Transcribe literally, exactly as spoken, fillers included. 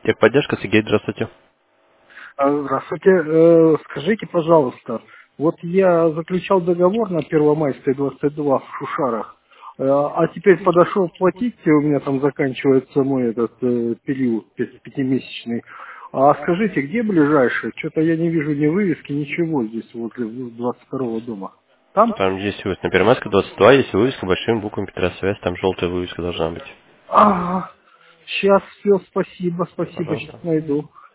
Техподдержка, Сергей, здравствуйте. А, Здравствуйте. Э, Скажите, пожалуйста, вот я заключал договор на Первомайской двадцать два в Шушарах, э, а теперь подошел платить, у меня там заканчивается мой этот э, период пя- пятимесячный. А скажите, где ближайший? Что-то я не вижу ни вывески, ничего здесь возле двадцать второго дома. Там? Там есть вывеска на Первомайской двадцать два, есть вывеска большими буквами Петросвязь, там желтая вывеска должна быть. Ага. Сейчас все, спасибо, спасибо, сейчас Пожалуйста. найду.